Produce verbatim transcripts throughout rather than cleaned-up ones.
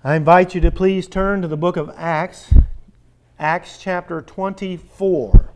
I invite you to please turn to the book of Acts, Acts chapter twenty-four.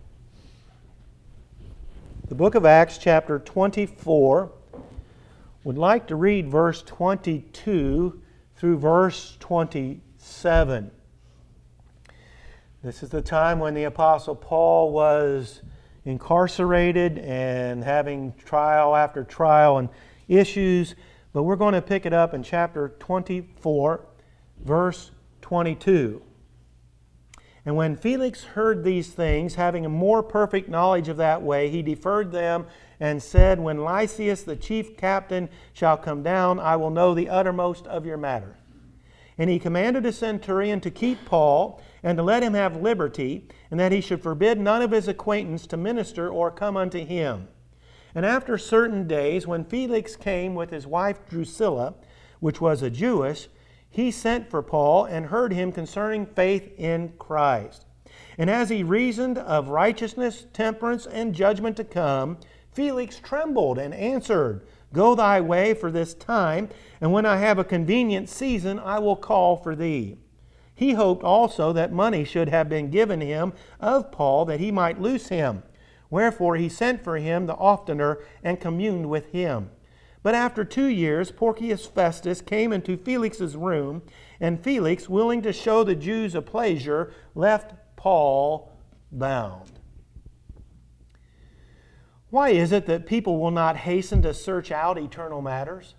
The book of Acts chapter twenty-four. Would like to read verse twenty-two through verse twenty-seven. This is the time when the Apostle Paul was incarcerated and having trial after trial and issues, but we're going to pick it up in chapter twenty-four, verse twenty-two. And when Felix heard these things, having a more perfect knowledge of that way, he deferred them and said, When Lysias the chief captain shall come down, I will know the uttermost of your matter. And he commanded a centurion to keep Paul, and to let him have liberty, and that he should forbid none of his acquaintance to minister or come unto him. And after certain days, when Felix came with his wife Drusilla, which was a Jewess, he sent for Paul and heard him concerning faith in Christ. And as he reasoned of righteousness, temperance, and judgment to come, Felix trembled and answered, Go thy way for this time, and when I have a convenient season, I will call for thee. He hoped also that money should have been given him of Paul, that he might loose him. Wherefore he sent for him the oftener, and communed with him. But after two years, Porcius Festus came into Felix's room, and Felix, willing to show the Jews a pleasure, left Paul bound. Why is it that people will not hasten to search out eternal matters?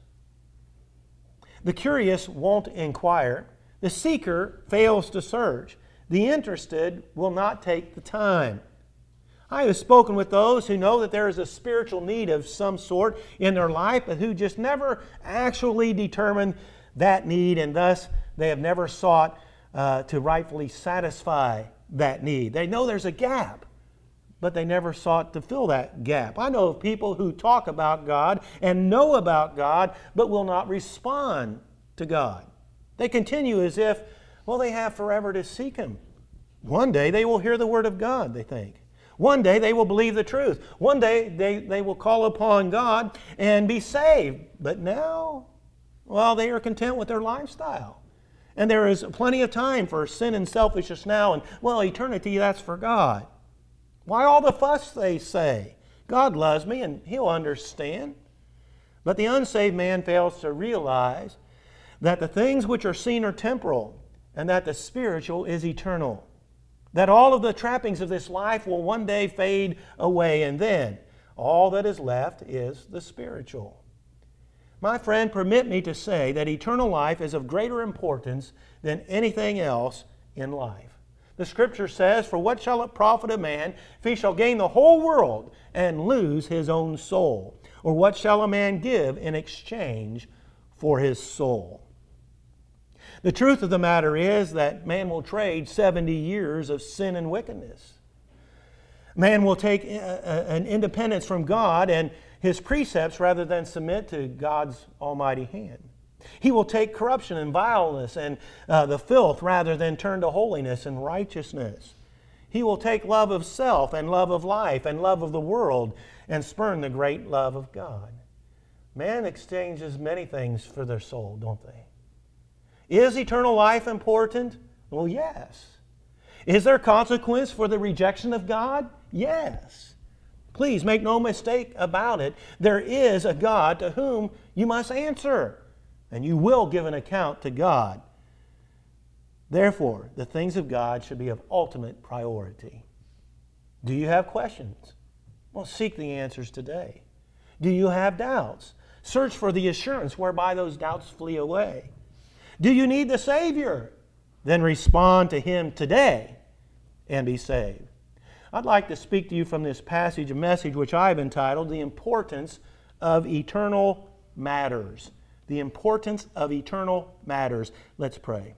The curious won't inquire. The seeker fails to search. The interested will not take the time. I have spoken with those who know that there is a spiritual need of some sort in their life, but who just never actually determined that need, and thus they have never sought uh, to rightfully satisfy that need. They know there's a gap, but they never sought to fill that gap. I know of people who talk about God and know about God, but will not respond to God. They continue as if, well, they have forever to seek Him. One day they will hear the Word of God, they think. One day they will believe the truth. One day they, they will call upon God and be saved. But now, well, they are content with their lifestyle. And there is plenty of time for sin and selfishness now. And, well, eternity, that's for God. Why all the fuss, they say? God loves me and He'll understand. But the unsaved man fails to realize that the things which are seen are temporal, and that the spiritual is eternal. That all of the trappings of this life will one day fade away, and then all that is left is the spiritual. My friend, permit me to say that eternal life is of greater importance than anything else in life. The Scripture says, For what shall it profit a man if he shall gain the whole world and lose his own soul? Or what shall a man give in exchange for his soul? The truth of the matter is that man will trade seventy years of sin and wickedness. Man will take an independence from God and His precepts rather than submit to God's almighty hand. He will take corruption and vileness and uh, the filth rather than turn to holiness and righteousness. He will take love of self and love of life and love of the world and spurn the great love of God. Man exchanges many things for their soul, don't they? Is eternal life important? Well, yes. Is there consequence for the rejection of God? Yes. Please make no mistake about it. There is a God to whom you must answer, and you will give an account to God. Therefore, the things of God should be of ultimate priority. Do you have questions? Well, seek the answers today. Do you have doubts? Search for the assurance whereby those doubts flee away. Do you need the Savior? Then respond to Him today and be saved. I'd like to speak to you from this passage, a message which I've entitled, The Importance of Eternal Matters. The Importance of Eternal Matters. Let's pray.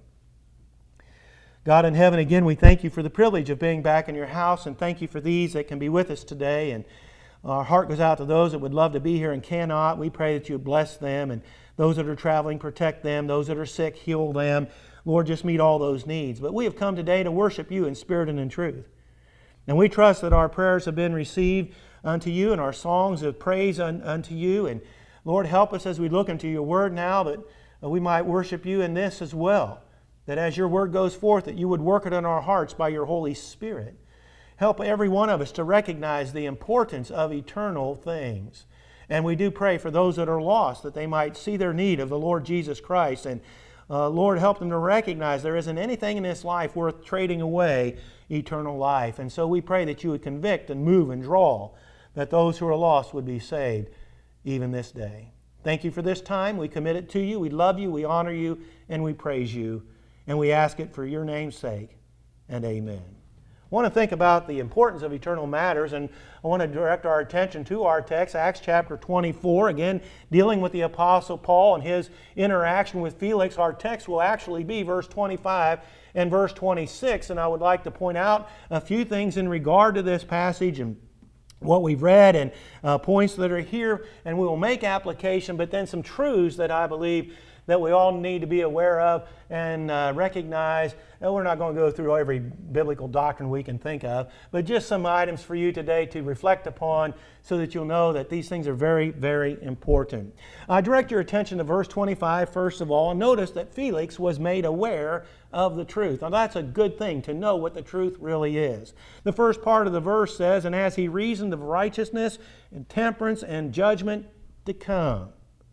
God in heaven, again, we thank You for the privilege of being back in Your house, and thank You for these that can be with us today. And our heart goes out to those that would love to be here and cannot. We pray that You would bless them, and those that are traveling, protect them. Those that are sick, heal them. Lord, just meet all those needs. But we have come today to worship You in spirit and in truth. And we trust that our prayers have been received unto You, and our songs of praise un- unto You. And Lord, help us as we look into Your Word now, that uh, we might worship you in this as well. That as your word goes forth, that you would work it in our hearts by your Holy Spirit. Help every one of us to recognize the importance of eternal things. And we do pray for those that are lost, that they might see their need of the Lord Jesus Christ. And uh, Lord, help them to recognize there isn't anything in this life worth trading away eternal life. And so we pray that you would convict and move and draw, that those who are lost would be saved even this day. Thank you for this time. We commit it to you. We love you, we honor you, and we praise you. And we ask it for your name's sake. And amen. I want to think about the importance of eternal matters, and I want to direct our attention to our text, Acts chapter twenty-four, again, dealing with the Apostle Paul and his interaction with Felix. Our text will actually be verse twenty-five and verse twenty-six, and I would like to point out a few things in regard to this passage and what we've read, and uh, points that are here, and we will make application, but then some truths that I believe that we all need to be aware of and uh, recognize. And we're not going to go through every biblical doctrine we can think of, but just some items for you today to reflect upon so that you'll know that these things are very, very important. I direct your attention to verse twenty-five first of all, and notice that Felix was made aware of the truth. Now that's a good thing, to know what the truth really is. The first part of the verse says, "And as he reasoned of righteousness and temperance and judgment to come."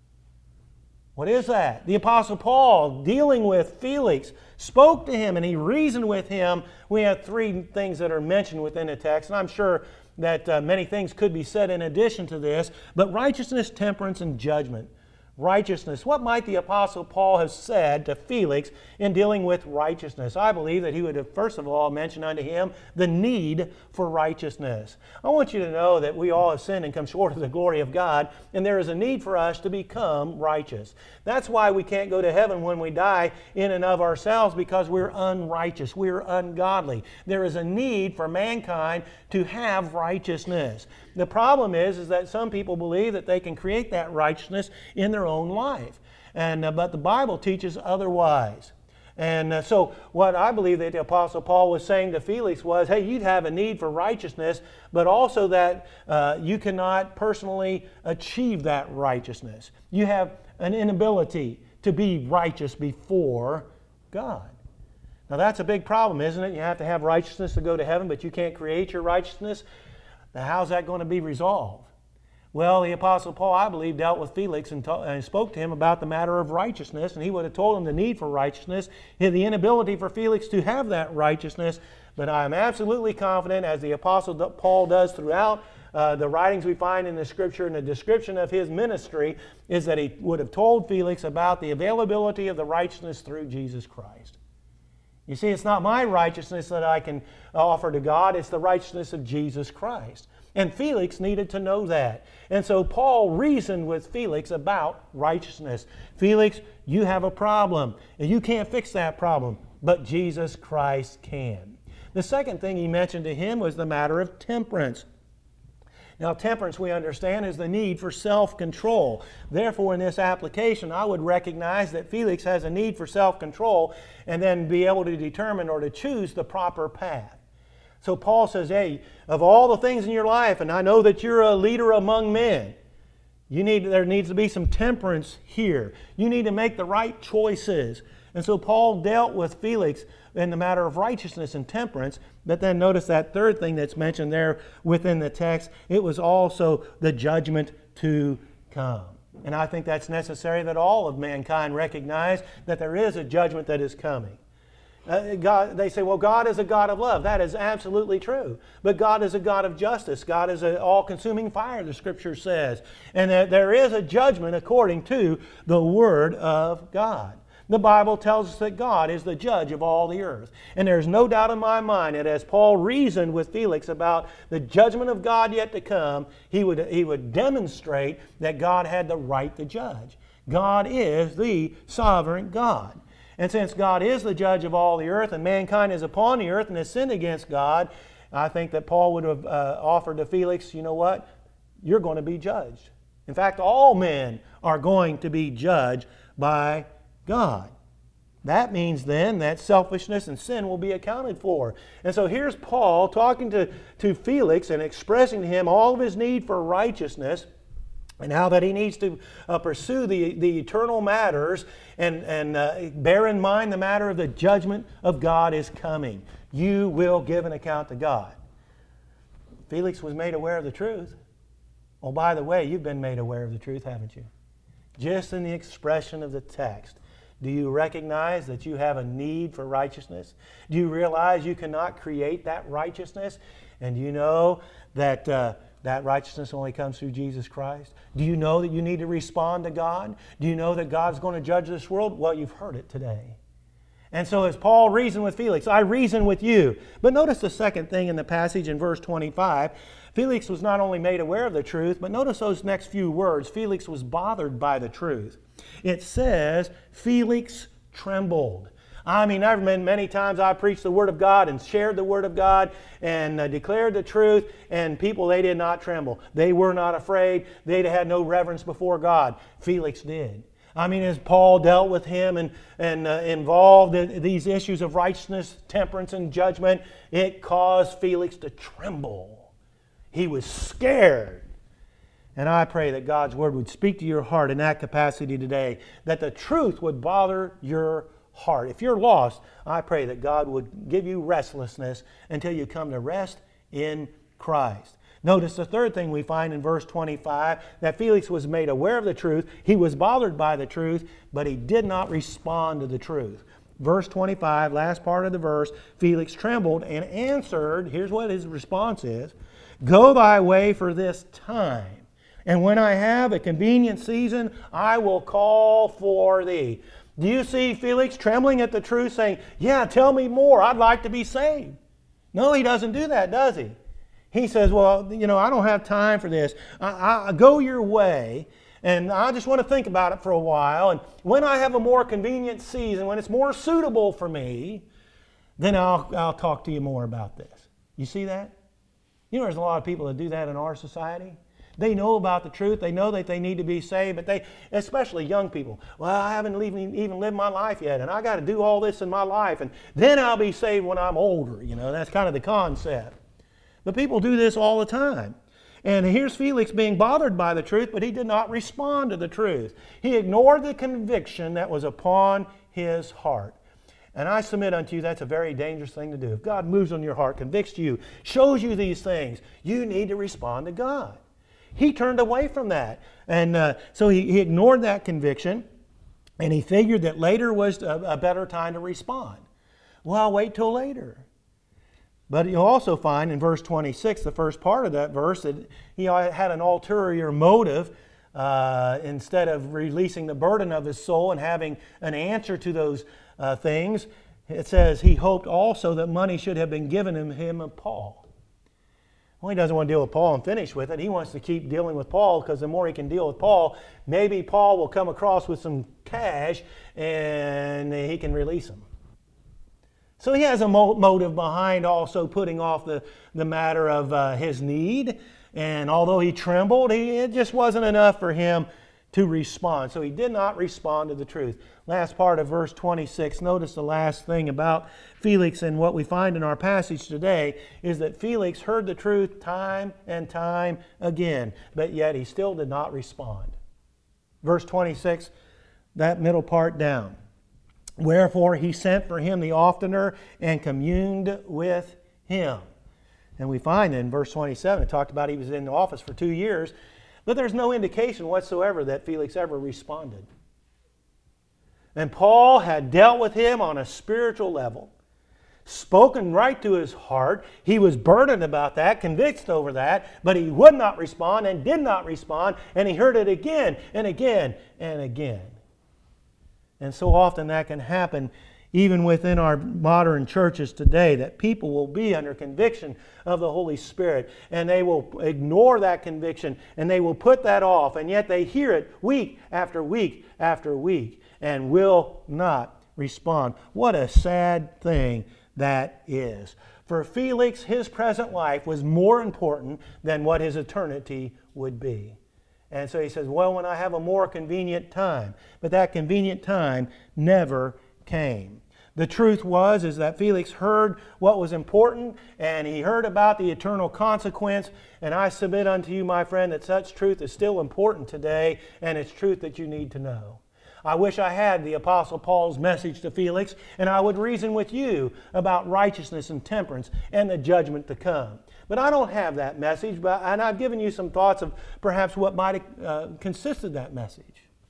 What is that? The Apostle Paul, dealing with Felix, spoke to him and he reasoned with him. We have three things that are mentioned within the text, and I'm sure that uh, many things could be said in addition to this, but righteousness, temperance, and judgment. Righteousness. What might the Apostle Paul have said to Felix in dealing with righteousness? I believe that he would have first of all mentioned unto him the need for righteousness. I want you to know that we all have sinned and come short of the glory of God, and there is a need for us to become righteous. That's why we can't go to heaven when we die in and of ourselves, because we're unrighteous, we're ungodly. There is a need for mankind to have righteousness. The problem is, is that some people believe that they can create that righteousness in their own life. And, uh, but the Bible teaches otherwise. And uh, so what I believe that the Apostle Paul was saying to Felix was, hey, you'd have a need for righteousness, but also that uh, you cannot personally achieve that righteousness. You have an inability to be righteous before God. Now that's a big problem, isn't it? You have to have righteousness to go to heaven, but you can't create your righteousness. Now how's that going to be resolved? Well, the Apostle Paul, I believe, dealt with Felix and, ta- and spoke to him about the matter of righteousness, and he would have told him the need for righteousness, the inability for Felix to have that righteousness. But I am absolutely confident, as the Apostle Paul does throughout uh, the writings we find in the Scripture and the description of his ministry, is that he would have told Felix about the availability of the righteousness through Jesus Christ. You see, it's not my righteousness that I can offer to God, it's the righteousness of Jesus Christ. And Felix needed to know that. And so Paul reasoned with Felix about righteousness. Felix, you have a problem, and you can't fix that problem, but Jesus Christ can. The second thing he mentioned to him was the matter of temperance. Now, temperance, we understand, is the need for self-control. Therefore, in this application, I would recognize that Felix has a need for self-control and then be able to determine or to choose the proper path. So Paul says, hey, of all the things in your life, and I know that you're a leader among men, you need, there needs to be some temperance here. You need to make the right choices. And so Paul dealt with Felix in the matter of righteousness and temperance, but then notice that third thing that's mentioned there within the text, it was also the judgment to come. And I think that's necessary that all of mankind recognize that there is a judgment that is coming. Uh, God, they say, well, God is a God of love. That is absolutely true. But God is a God of justice. God is an all-consuming fire, the Scripture says. And that there is a judgment according to the Word of God. The Bible tells us that God is the judge of all the earth. And there's no doubt in my mind that as Paul reasoned with Felix about the judgment of God yet to come, he would, he would demonstrate that God had the right to judge. God is the sovereign God. And since God is the judge of all the earth and mankind is upon the earth and has sinned against God, I think that Paul would have uh, offered to Felix, you know what? You're going to be judged. In fact, all men are going to be judged by God. That means then that selfishness and sin will be accounted for. And so here's Paul talking to, to Felix and expressing to him all of his need for righteousness. And now that he needs to uh, pursue the, the eternal matters and, and uh, bear in mind the matter of the judgment of God is coming. You will give an account to God. Felix was made aware of the truth. Oh, by the way, you've been made aware of the truth, haven't you? Just in the expression of the text. Do you recognize that you have a need for righteousness? Do you realize you cannot create that righteousness? And do you know that uh, that righteousness only comes through Jesus Christ? Do you know that you need to respond to God? Do you know that God's going to judge this world? Well, you've heard it today. And so as Paul reasoned with Felix, I reason with you. But notice the second thing in the passage in verse twenty-five. Felix was not only made aware of the truth, but notice those next few words. Felix was bothered by the truth. It says, Felix trembled. I mean, I've been many times I've preached the Word of God and shared the Word of God and uh, declared the truth, and people, they did not tremble. They were not afraid. They had no reverence before God. Felix did. I mean, as Paul dealt with him and, and uh, involved in these issues of righteousness, temperance, and judgment, it caused Felix to tremble. He was scared. And I pray that God's Word would speak to your heart in that capacity today, that the truth would bother your heart. If you're lost, I pray that God would give you restlessness until you come to rest in Christ. Notice the third thing we find in verse twenty-five, that Felix was made aware of the truth. He was bothered by the truth, but he did not respond to the truth. Verse twenty-five, last part of the verse, Felix trembled and answered, here's what his response is, "Go thy way for this time, and when I have a convenient season, I will call for thee." Do you see Felix trembling at the truth, saying, yeah, tell me more, I'd like to be saved? No, he doesn't do that, does he? He says, well, you know, I don't have time for this. I, I go your way, and I just want to think about it for a while, and when I have a more convenient season, when it's more suitable for me, then I'll, I'll talk to you more about this. You see that? You know, there's a lot of people that do that in our society. They know about the truth. They know that they need to be saved, but they, especially young people, well, I haven't even, even lived my life yet, and I got to do all this in my life, and then I'll be saved when I'm older. You know, that's kind of the concept. But people do this all the time. And here's Felix being bothered by the truth, but he did not respond to the truth. He ignored the conviction that was upon his heart. And I submit unto you, that's a very dangerous thing to do. If God moves on your heart, convicts you, shows you these things, you need to respond to God. He turned away from that. And uh, so he, he ignored that conviction, and he figured that later was a, a better time to respond. Well, I'll wait till later. But you'll also find in verse twenty-six, the first part of that verse, that he had an ulterior motive. Uh, instead of releasing the burden of his soul and having an answer to those uh, things, it says he hoped also that money should have been given him, him of Paul. Well, he doesn't want to deal with Paul and finish with it. He wants to keep dealing with Paul, because the more he can deal with Paul, maybe Paul will come across with some cash and he can release him. So he has a mo- motive behind also putting off the, the matter of uh, his need. And although he trembled, he, it just wasn't enough for him to respond. So he did not respond to the truth. Last part of verse twenty-six, notice the last thing about Felix, and what we find in our passage today is that Felix heard the truth time and time again, but yet he still did not respond. Verse twenty-six, that middle part down. Wherefore he sent for him the oftener and communed with him. And we find in verse twenty-seven, it talked about he was in the office for two years, but there's no indication whatsoever that Felix ever responded. And Paul had dealt with him on a spiritual level, spoken right to his heart. He was burdened about that, convicted over that, but he would not respond and did not respond, and he heard it again and again and again. And so often that can happen even within our modern churches today, that people will be under conviction of the Holy Spirit, and they will ignore that conviction, and they will put that off, and yet they hear it week after week after week, and will not respond. What a sad thing that is. For Felix, his present life was more important than what his eternity would be. And so he says, well, when I have a more convenient time. But that convenient time never came. The truth was is that Felix heard what was important, and he heard about the eternal consequence. And I submit unto you, my friend, that such truth is still important today, and it's truth that you need to know. I wish I had the Apostle Paul's message to Felix, and I would reason with you about righteousness and temperance and the judgment to come. But I don't have that message, but, and I've given you some thoughts of perhaps what might have uh, consisted that message.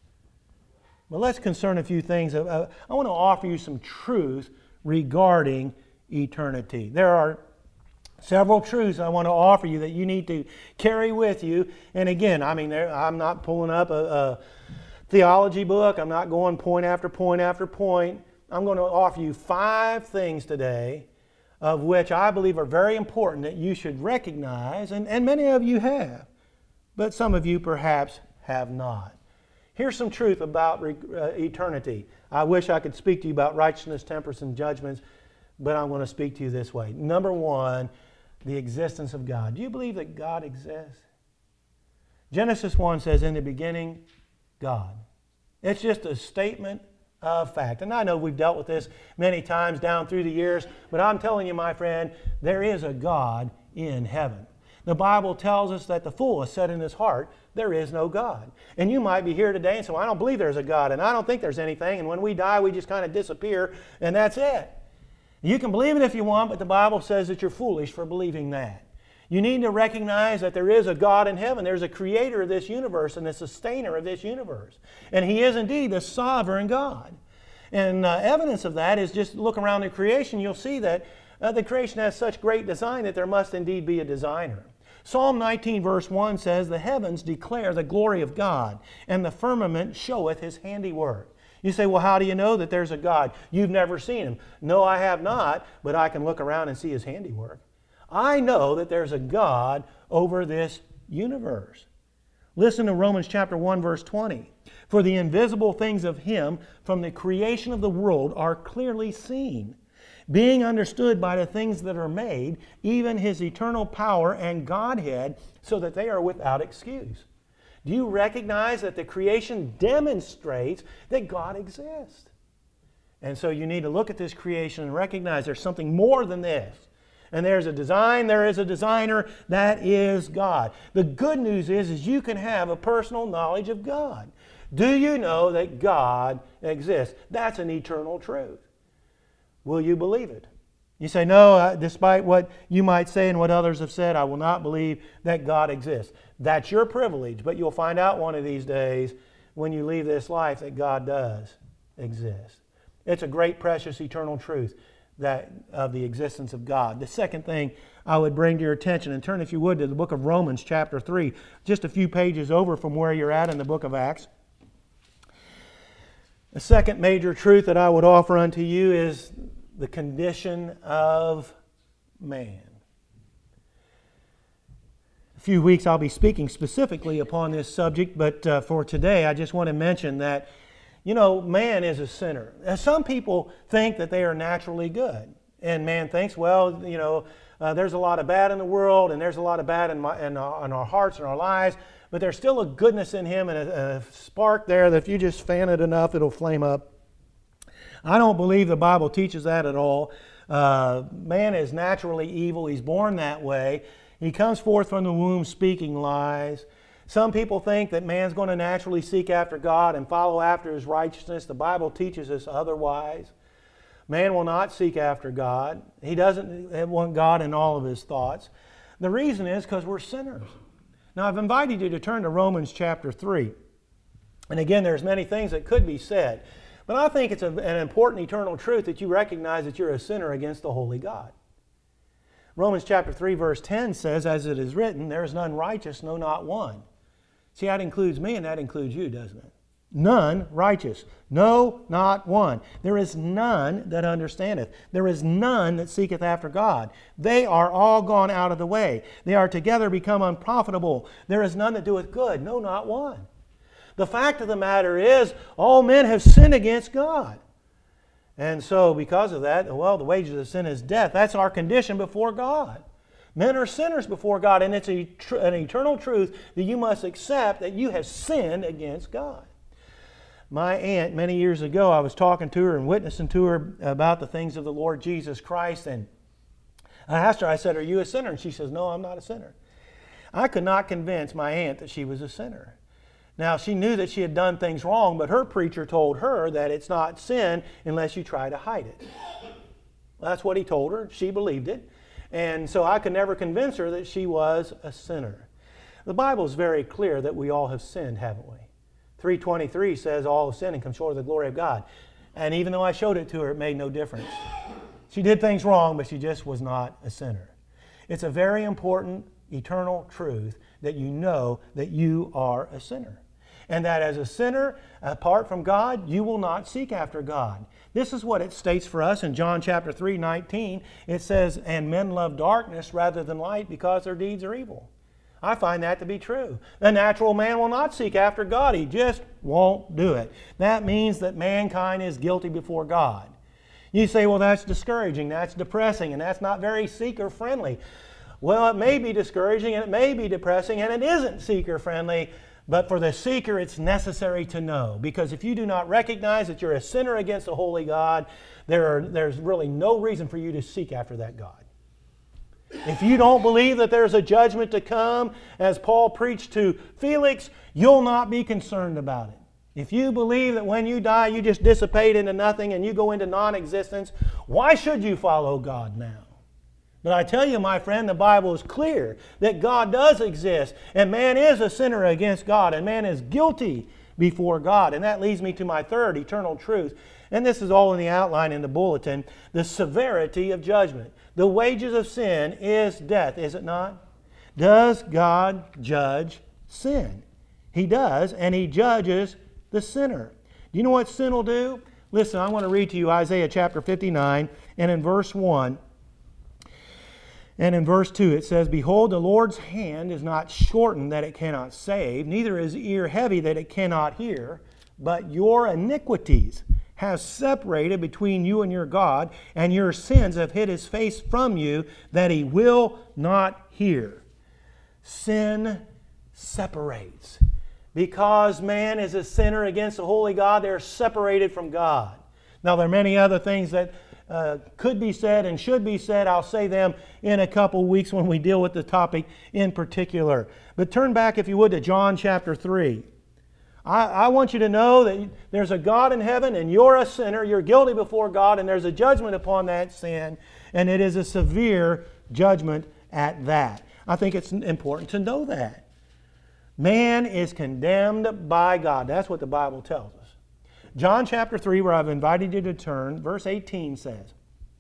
But let's concern a few things. Uh, I want to offer you some truth regarding eternity. There are several truths I want to offer you that you need to carry with you. And again, I mean, there, I'm not pulling up a, a theology book. I'm not going point after point after point. I'm going to offer you five things today of which I believe are very important that you should recognize, and, and many of you have, but some of you perhaps have not. Here's some truth about uh, eternity. I wish I could speak to you about righteousness, temperance, and judgments, but I'm going to speak to you this way. Number one, the existence of God. Do you believe that God exists? Genesis one says, in the beginning, God. It's just a statement of fact. And I know we've dealt with this many times down through the years, but I'm telling you, my friend, there is a God in heaven. The Bible tells us that the fool has said in his heart, there is no God. And you might be here today and say, well, I don't believe there's a God, and I don't think there's anything, and when we die, we just kind of disappear, and that's it. You can believe it if you want, but the Bible says that you're foolish for believing that. You need to recognize that there is a God in heaven. There's a creator of this universe and the sustainer of this universe. And He is indeed the sovereign God. And uh, evidence of that is just look around the creation. You'll see that uh, the creation has such great design that there must indeed be a designer. Psalm nineteen verse one says, the heavens declare the glory of God, and the firmament showeth His handiwork. You say, well, how do you know that there's a God? You've never seen Him. No, I have not, but I can look around and see His handiwork. I know that there's a God over this universe. Listen to Romans chapter one verse twenty. For the invisible things of Him from the creation of the world are clearly seen, being understood by the things that are made, even His eternal power and Godhead, so that they are without excuse. Do you recognize that the creation demonstrates that God exists? And so you need to look at this creation and recognize there's something more than this. And there's a design, there is a designer, that is God. The good news is, is you can have a personal knowledge of God. Do you know that God exists? That's an eternal truth. Will you believe it? You say, no, uh, despite what you might say and what others have said, I will not believe that God exists. That's your privilege, but you'll find out one of these days when you leave this life that God does exist. It's a great, precious, eternal truth that of the existence of God. The second thing I would bring to your attention, and turn, if you would, to the book of Romans chapter three, just a few pages over from where you're at in the book of Acts. The second major truth that I would offer unto you is the condition of man. A few weeks I'll be speaking specifically upon this subject, but uh, for today I just want to mention that, you know, man is a sinner. Some people think that they are naturally good, and man thinks, well, you know, uh, there's a lot of bad in the world, and there's a lot of bad in, my, in, our, in our hearts and our lives, but there's still a goodness in him and a, a spark there that if you just fan it enough, it'll flame up. I don't believe the Bible teaches that at all. Uh, man is naturally evil. He's born that way. He comes forth from the womb speaking lies. Some people think that man's going to naturally seek after God and follow after His righteousness. The Bible teaches us otherwise. Man will not seek after God. He doesn't want God in all of his thoughts. The reason is because we're sinners. Now, I've invited you to turn to Romans chapter three. And again, there's many things that could be said. But I think it's a, an important eternal truth that you recognize that you're a sinner against the holy God. Romans chapter three verse ten says, as it is written, there is none righteous, no, not one. See, that includes me and that includes you, doesn't it? None righteous, no, not one. There is none that understandeth. There is none that seeketh after God. They are all gone out of the way. They are together become unprofitable. There is none that doeth good, no, not one. The fact of the matter is, all men have sinned against God. And so because of that, well, the wages of sin is death. That's our condition before God. Men are sinners before God, and it's a, an eternal truth that you must accept that you have sinned against God. My aunt, many years ago, I was talking to her and witnessing to her about the things of the Lord Jesus Christ, and I asked her, I said, "Are you a sinner?" And she says, "No, I'm not a sinner." I could not convince my aunt that she was a sinner. Now, she knew that she had done things wrong, but her preacher told her that it's not sin unless you try to hide it. That's what he told her. She believed it. And so I could never convince her that she was a sinner. The Bible is very clear that we all have sinned, haven't we? three twenty-three says all have sinned and come short of the glory of God. And even though I showed it to her, it made no difference. She did things wrong, but she just was not a sinner. It's a very important eternal truth that you know that you are a sinner. And that as a sinner, apart from God, you will not seek after God. This is what it states for us in John chapter three, nineteen. It says, "And men love darkness rather than light because their deeds are evil." I find that to be true. The natural man will not seek after God. He just won't do it. That means that mankind is guilty before God. You say, well, that's discouraging, that's depressing, and that's not very seeker-friendly. Well, it may be discouraging, and it may be depressing, and it isn't seeker-friendly. But for the seeker, it's necessary to know. Because if you do not recognize that you're a sinner against a holy God, there are, there's really no reason for you to seek after that God. If you don't believe that there's a judgment to come, as Paul preached to Felix, you'll not be concerned about it. If you believe that when you die, you just dissipate into nothing and you go into non-existence, why should you follow God now? But I tell you, my friend, the Bible is clear that God does exist, and man is a sinner against God, and man is guilty before God. And that leads me to my third eternal truth. And this is all in the outline in the bulletin. The severity of judgment. The wages of sin is death, is it not? Does God judge sin? He does, and He judges the sinner. Do you know what sin will do? Listen, I want to read to you Isaiah chapter fifty-nine, and in verse one, and in verse two it says, "Behold, the Lord's hand is not shortened that it cannot save, neither is ear heavy that it cannot hear, but your iniquities have separated between you and your God, and your sins have hid His face from you, that He will not hear." Sin separates. Because man is a sinner against a holy God, they're separated from God. Now, there are many other things that uh, could be said and should be said. I'll say them in a couple weeks when we deal with the topic in particular. But turn back, if you would, to John chapter three. I, I want you to know that there's a God in heaven and you're a sinner. You're guilty before God, and there's a judgment upon that sin, and it is a severe judgment at that. I think it's important to know that. Man is condemned by God. That's what the Bible tells us. John chapter three, where I've invited you to turn, verse eighteen says,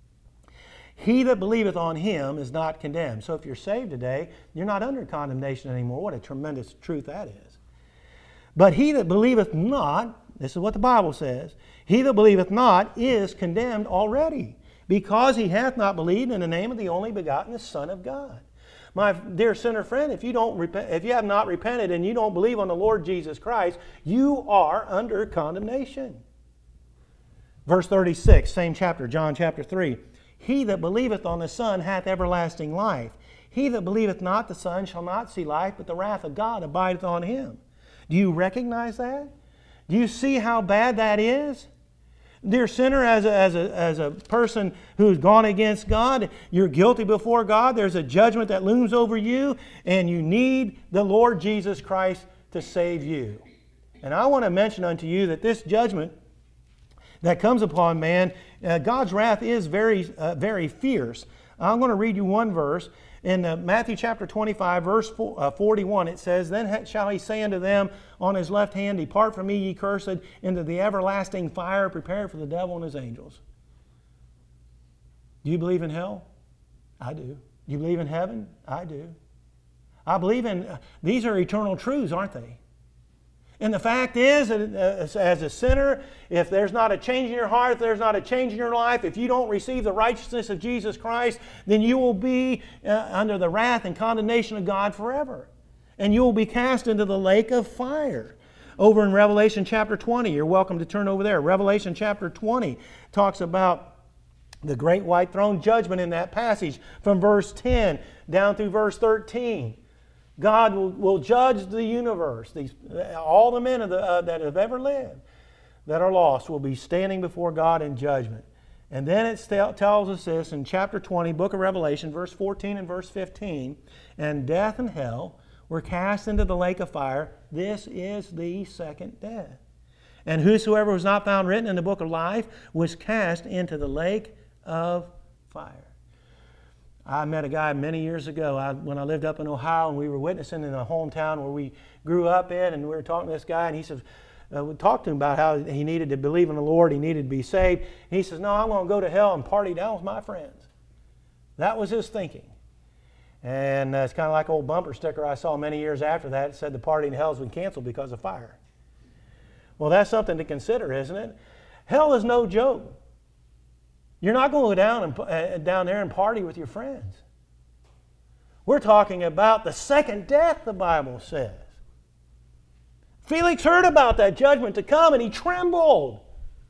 "He that believeth on Him is not condemned." So if you're saved today, you're not under condemnation anymore. What a tremendous truth that is. "But he that believeth not," this is what the Bible says, "he that believeth not is condemned already, because he hath not believed in the name of the only begotten Son of God." My dear sinner friend, if you don't repent, if you have not repented and you don't believe on the Lord Jesus Christ, you are under condemnation. Verse thirty-six, same chapter, John chapter three. "He that believeth on the Son hath everlasting life. He that believeth not the Son shall not see life, but the wrath of God abideth on him." Do you recognize that? Do you see how bad that is? Dear sinner, as a, as a, as a person who's gone against God, you're guilty before God. There's a judgment that looms over you, and you need the Lord Jesus Christ to save you. And I want to mention unto you that this judgment that comes upon man, uh, God's wrath is very, uh, very fierce. I'm going to read you one verse. In uh, Matthew chapter twenty-five, verse forty-one, it says, "Then shall He say unto them on His left hand, Depart from me, ye cursed, into the everlasting fire prepared for the devil and his angels." Do you believe in hell? I do. Do you believe in heaven? I do. I believe in, uh, these are eternal truths, aren't they? And the fact is, that as a sinner, if there's not a change in your heart, if there's not a change in your life, if you don't receive the righteousness of Jesus Christ, then you will be uh, under the wrath and condemnation of God forever. And you will be cast into the lake of fire. Over in Revelation chapter twenty, you're welcome to turn over there. Revelation chapter twenty talks about the great white throne judgment in that passage from verse ten down through verse thirteen. God will, will judge the universe, these, all the men of the, uh, that have ever lived. that are lost will be standing before God in judgment. And then it st- tells us this in chapter twenty, book of Revelation, verse fourteen and verse fifteen. And death and hell were cast into the lake of fire. This is the second death. And whosoever was not found written in the book of life was cast into the lake of fire. I met a guy many years ago I, when I lived up in Ohio, and we were witnessing in a hometown where we grew up in, and we were talking to this guy, and he says, uh, we talked to him about how he needed to believe in the Lord, he needed to be saved. And he says, no, I'm going to go to hell and party down with my friends. That was his thinking. And uh, it's kind of like an old bumper sticker I saw many years after that. It said the party in hell has been canceled because of fire. Well, that's something to consider, isn't it? Hell is no joke. You're not going to go down, and, uh, down there and party with your friends. We're talking about the second death, the Bible says. Felix heard about that judgment to come, and he trembled.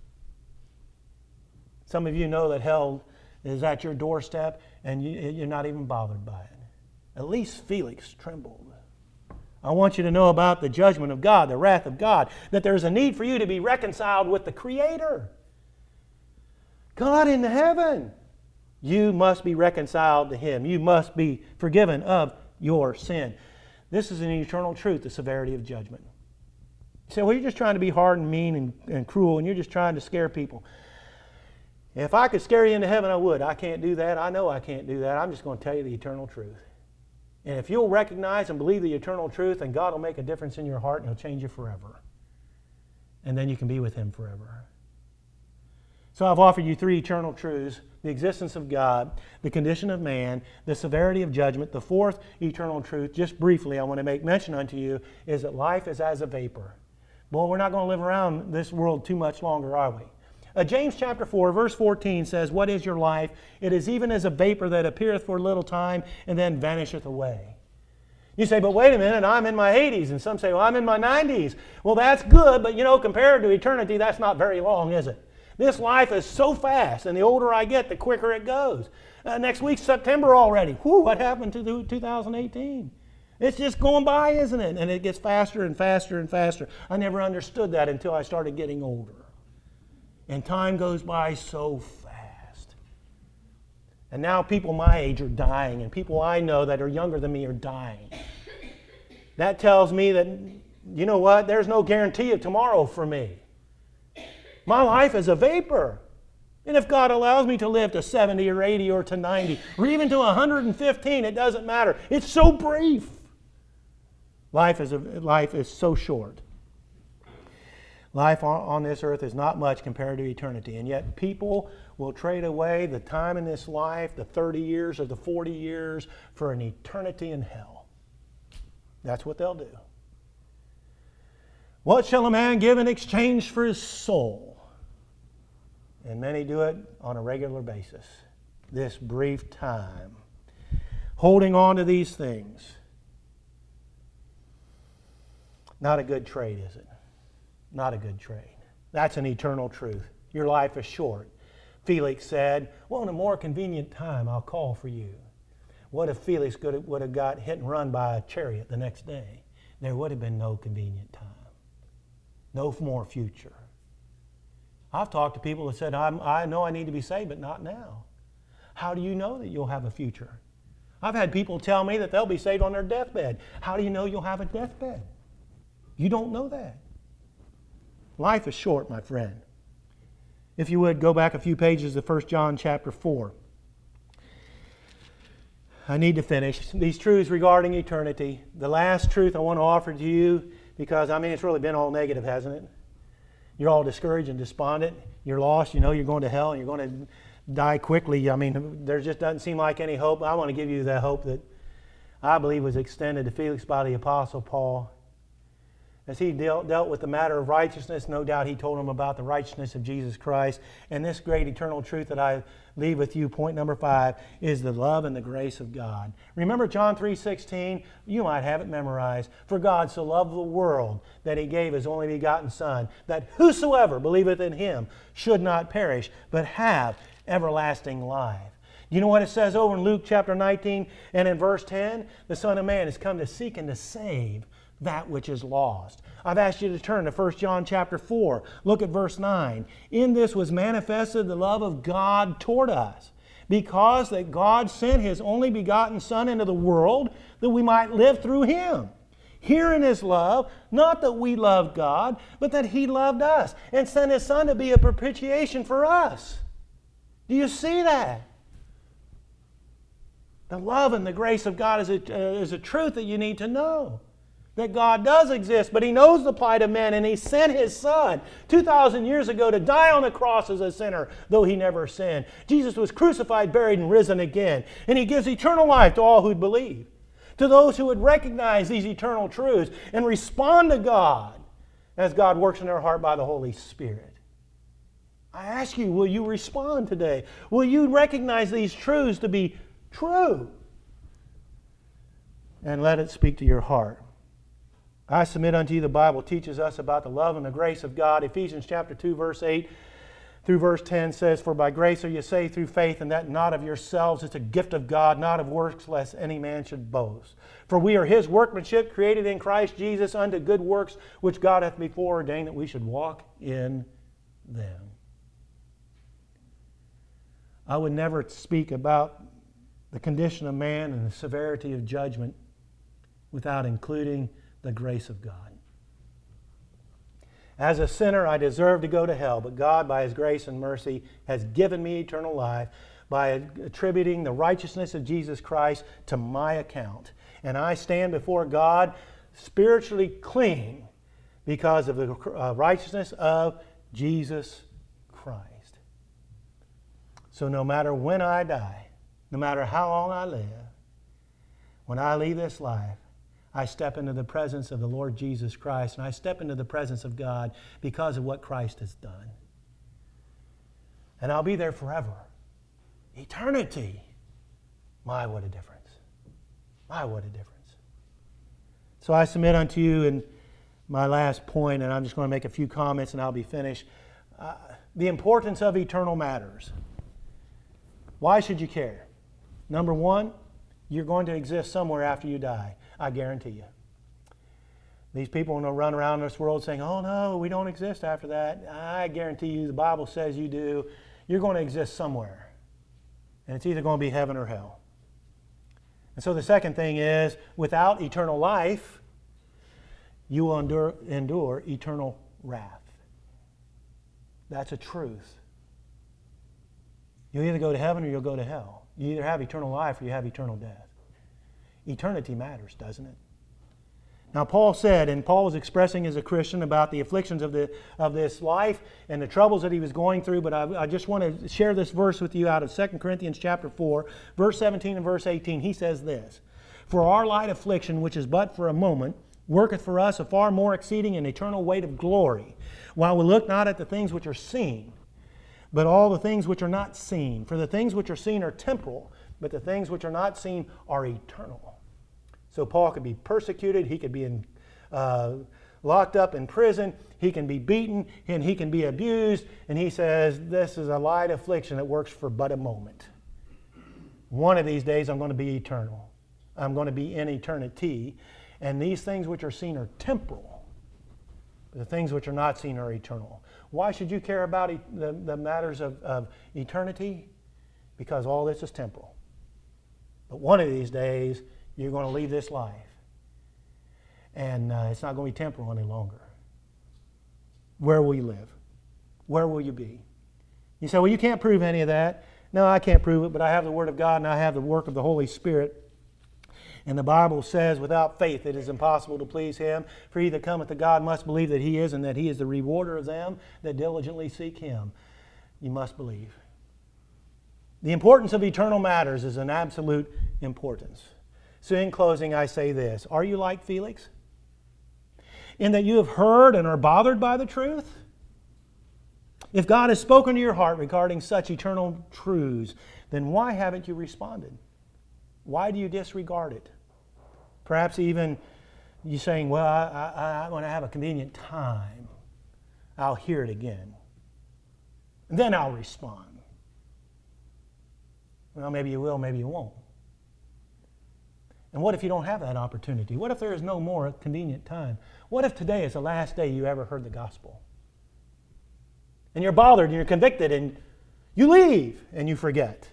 Some of you know that hell is at your doorstep, and you, you're not even bothered by it. At least Felix trembled. I want you to know about the judgment of God, the wrath of God, that there's a need for you to be reconciled with the Creator. God in heaven. You must be reconciled to Him. You must be forgiven of your sin. This is an eternal truth, the severity of judgment. You say, well, you're just trying to be hard and mean and, and cruel, and you're just trying to scare people. If I could scare you into heaven, I would. I can't do that. I know I can't do that. I'm just going to tell you the eternal truth. And if you'll recognize and believe the eternal truth, then God will make a difference in your heart, and He'll change you forever. And then you can be with Him forever. So I've offered you three eternal truths: the existence of God, the condition of man, the severity of judgment. The fourth eternal truth, just briefly I want to make mention unto you, is that life is as a vapor. Boy, we're not going to live around this world too much longer, are we? Uh, James chapter four, verse fourteen says, what is your life? It is even as a vapor that appeareth for a little time and then vanisheth away. You say, but wait a minute, I'm in my eighties. And some say, well, I'm in my nineties. Well, that's good, but you know, compared to eternity, that's not very long, is it? This life is so fast, and the older I get, the quicker it goes. Uh, next week's September already. Whew, what happened to two thousand eighteen? It's just going by, isn't it? And it gets faster and faster and faster. I never understood that until I started getting older. And time goes by so fast. And now people my age are dying, and people I know that are younger than me are dying. That tells me that, you know what, there's no guarantee of tomorrow for me. My life is a vapor. And if God allows me to live to seventy or eighty or to ninety or even to one hundred fifteen, it doesn't matter. It's so brief. Life is, a, life is so short. Life on, on this earth is not much compared to eternity. And yet people will trade away the time in this life, the thirty years or the forty years, for an eternity in hell. That's what they'll do. What shall a man give in exchange for his soul? And many do it on a regular basis. This brief time. Holding on to these things. Not a good trade, is it? Not a good trade. That's an eternal truth. Your life is short. Felix said, well, in a more convenient time, I'll call for you. What if Felix would have got hit and run by a chariot the next day? There would have been no convenient time. No more future. I've talked to people that said, I'm, I know I need to be saved, but not now. How do you know that you'll have a future? I've had people tell me that they'll be saved on their deathbed. How do you know you'll have a deathbed? You don't know that. Life is short, my friend. If you would, go back a few pages to First John chapter four. I need to finish. These truths regarding eternity. The last truth I want to offer to you, because, I mean, it's really been all negative, hasn't it? You're all discouraged and despondent. You're lost. You know you're going to hell and you're going to die quickly. I mean, there just doesn't seem like any hope. I want to give you that hope that I believe was extended to Felix by the Apostle Paul. As he dealt, dealt with the matter of righteousness, no doubt he told him about the righteousness of Jesus Christ. And this great eternal truth that I leave with you, point number five, is the love and the grace of God. Remember John three sixteen? You might have it memorized. For God so loved the world that He gave His only begotten Son, that whosoever believeth in Him should not perish, but have everlasting life. You know what it says over in Luke chapter nineteen and in verse ten? The Son of Man has come to seek and to save that which is lost. I've asked you to turn to First John chapter four. Look at verse nine. In this was manifested the love of God toward us, because that God sent His only begotten Son into the world that we might live through Him. Herein is love, not that we loved God, but that He loved us and sent His Son to be a propitiation for us. Do you see that? The love and the grace of God is a, uh, is a truth that you need to know. That God does exist, but He knows the plight of men, and He sent His Son two thousand years ago to die on the cross as a sinner, though He never sinned. Jesus was crucified, buried, and risen again, and He gives eternal life to all who believe. To those who would recognize these eternal truths and respond to God as God works in their heart by the Holy Spirit. I ask you, will you respond today? Will you recognize these truths to be true? And let it speak to your heart. I submit unto you the Bible teaches us about the love and the grace of God. Ephesians chapter two, verse eight through verse ten says, For by grace are you saved through faith, and that not of yourselves. It's a gift of God, not of works, lest any man should boast. For we are His workmanship, created in Christ Jesus unto good works, which God hath before ordained that we should walk in them. I would never speak about the condition of man and the severity of judgment without including the grace of God. As a sinner, I deserve to go to hell, but God, by His grace and mercy, has given me eternal life by attributing the righteousness of Jesus Christ to my account. And I stand before God spiritually clean because of the righteousness of Jesus Christ. So no matter when I die, no matter how long I live, when I leave this life, I step into the presence of the Lord Jesus Christ, and I step into the presence of God because of what Christ has done. And I'll be there forever. Eternity. My, what a difference. My, what a difference. So I submit unto you in my last point, and I'm just going to make a few comments and I'll be finished. Uh, the importance of eternal matters. Why should you care? Number one, you're going to exist somewhere after you die. I guarantee you. These people want to run around this world saying, oh no, we don't exist after that. I guarantee you the Bible says you do. You're going to exist somewhere. And it's either going to be heaven or hell. And so the second thing is, without eternal life, you will endure, endure eternal wrath. That's a truth. You'll either go to heaven or you'll go to hell. You either have eternal life or you have eternal death. Eternity matters, doesn't it? Now, Paul said, and Paul was expressing as a Christian about the afflictions of the of this life and the troubles that he was going through, but I, I just want to share this verse with you out of Second Corinthians chapter four, verse seventeen and verse eighteen. He says this, For our light affliction, which is but for a moment, worketh for us a far more exceeding and eternal weight of glory, while we look not at the things which are seen, but all the things which are not seen. For the things which are seen are temporal, but the things which are not seen are eternal. So Paul could be persecuted, he could be in, uh, locked up in prison, he can be beaten, and he can be abused, and he says, this is a light affliction that works for but a moment. One of these days I'm going to be eternal. I'm going to be in eternity, and these things which are seen are temporal, but the things which are not seen are eternal. Why should you care about e- the, the matters of, of eternity? Because all this is temporal. But one of these days, you're going to leave this life. And uh, it's not going to be temporal any longer. Where will you live? Where will you be? You say, well, you can't prove any of that. No, I can't prove it, but I have the Word of God and I have the work of the Holy Spirit. And the Bible says, without faith it is impossible to please Him. For he that cometh to God must believe that He is, and that He is the rewarder of them that diligently seek Him. You must believe. The importance of eternal matters is an absolute importance. So in closing, I say this. Are you like Felix? In that you have heard and are bothered by the truth? If God has spoken to your heart regarding such eternal truths, then why haven't you responded? Why do you disregard it? Perhaps even you saying, well, I, I, I want to have a convenient time. I'll hear it again. And then I'll respond. Well, maybe you will, maybe you won't. And what if you don't have that opportunity? What if there is no more convenient time? What if today is the last day you ever heard the gospel? And you're bothered and you're convicted and you leave and you forget.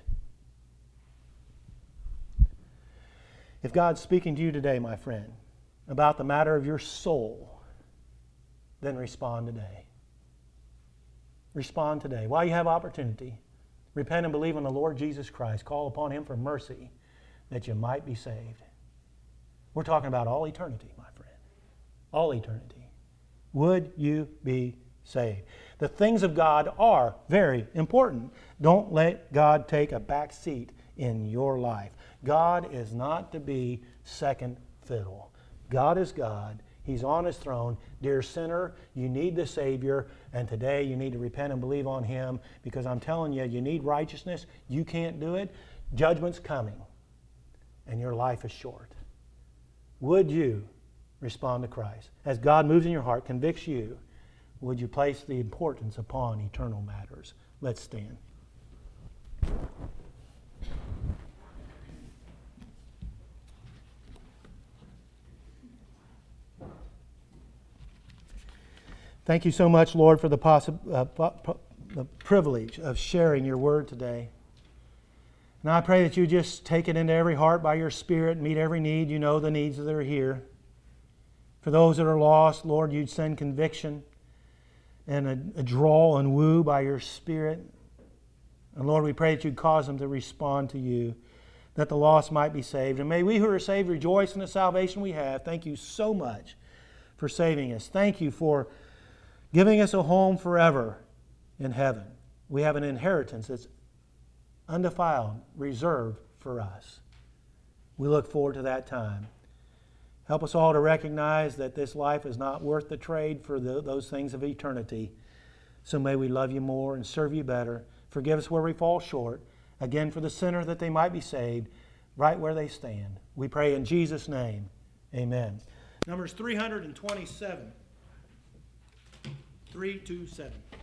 If God's speaking to you today, my friend, about the matter of your soul, then respond today. Respond today. While you have opportunity, repent and believe on the Lord Jesus Christ. Call upon Him for mercy that you might be saved. We're talking about all eternity, my friend. All eternity. Would you be saved? The things of God are very important. Don't let God take a back seat in your life. God is not to be second fiddle. God is God. He's on His throne. Dear sinner, you need the Savior, and today you need to repent and believe on Him, because I'm telling you, you need righteousness. You can't do it. Judgment's coming, and your life is short. Would you respond to Christ? As God moves in your heart, convicts you, would you place the importance upon eternal matters? Let's stand. Thank you so much, Lord, for the, possi- uh, po- the privilege of sharing your word today. And I pray that you just take it into every heart by your Spirit, meet every need. You know the needs that are here. For those that are lost, Lord, you'd send conviction and a, a draw and woo by your Spirit. And Lord, we pray that you'd cause them to respond to you, that the lost might be saved. And may we who are saved rejoice in the salvation we have. Thank you so much for saving us. Thank you for giving us a home forever in heaven. We have an inheritance that's undefiled, reserved for us. We look forward to that time. Help us all to recognize that this life is not worth the trade for the, those things of eternity. So may we love you more and serve you better. Forgive us where we fall short. Again, for the sinner, that they might be saved right where they stand. We pray in Jesus' name. Amen. Numbers three hundred twenty-seven. three two seven.